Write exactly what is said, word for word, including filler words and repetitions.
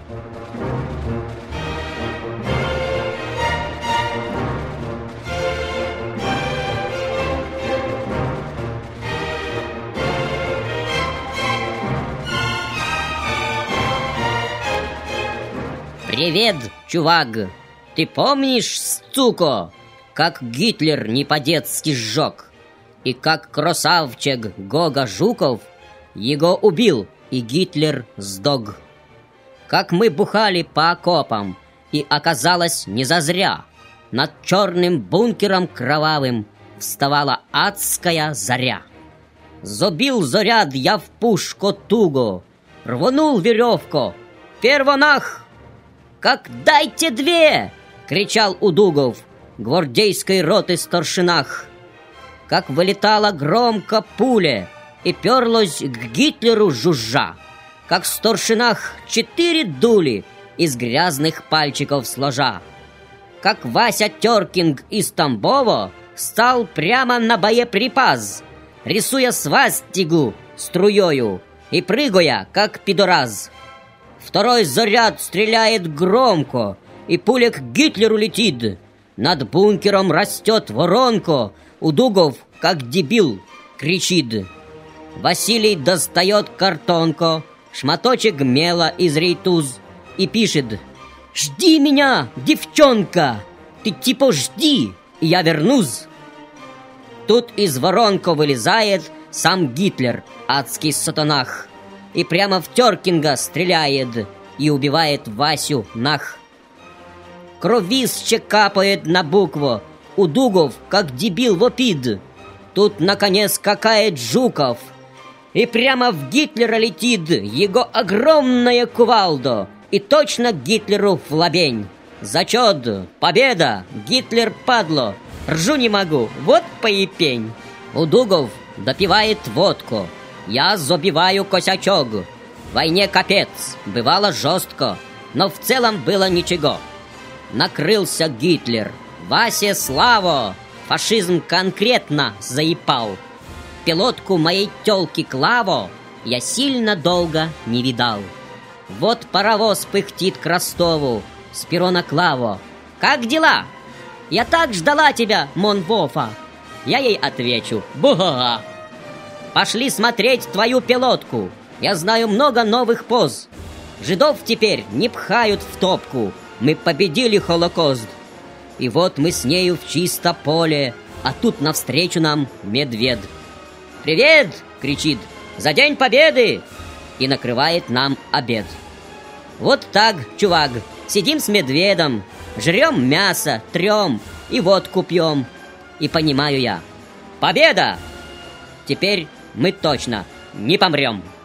Привет, чувак! Ты помнишь, суко, как Гитлер не по-детски сжег? И как красавчик Гога Жуков его убил, и Гитлер сдог? Как мы бухали по окопам, и оказалось не зазря. Над черным бункером кровавым вставала адская заря. Забил заряд я в пушку туго, рванул веревку, первонах! «Как дайте две!» — кричал Удугов, гвардейской роты старшинах. Как вылетала громко пуля и перлась к Гитлеру жужжа. Как в старшинах четыре дули из грязных пальчиков сложа. Как Вася Теркинг из Тамбова стал прямо на боеприпас, рисуя свастигу струёю и прыгая, как пидораз. Второй заряд стреляет громко, и пуля к Гитлеру летит. Над бункером растет воронка, Удугов, как дебил, кричит. Василий достает картонку, шматочек мела из рейтуз и пишет: «Жди меня, девчонка! Ты типа жди, и я вернусь!» Тут из воронка вылезает сам Гитлер, адский сатанах, и прямо в Теркинга стреляет и убивает Васю нах. Кровище капает на букву, Удугов, как дебил, вопит. Тут, наконец, скакает Жуков, и прямо в Гитлера летит его огромная кувалда, и точно Гитлеру в лобень. Зачет, победа, Гитлер падло, ржу не могу, вот поепень. Удугов допивает водку, я забиваю косячок. В войне капец, бывало жестко, но в целом было ничего. Накрылся Гитлер, Васе слава, фашизм конкретно заепал. Пилотку моей тёлки Клаво я сильно долго не видал. Вот паровоз пыхтит к Ростову, с перрона Клаво: «Как дела? Я так ждала тебя, Монвофа!» Я ей отвечу: «Буга! Пошли смотреть твою пилотку. Я знаю много новых поз. Жидов теперь не пхают в топку. Мы победили Холокост». И вот мы с нею в чисто поле, а тут навстречу нам медведь. «Привет!» — кричит: «За День Победы!» И накрывает нам обед. Вот так, чувак, сидим с медведем, жрем мясо, трем и водку пьем. И понимаю я: победа! Теперь мы точно не помрем.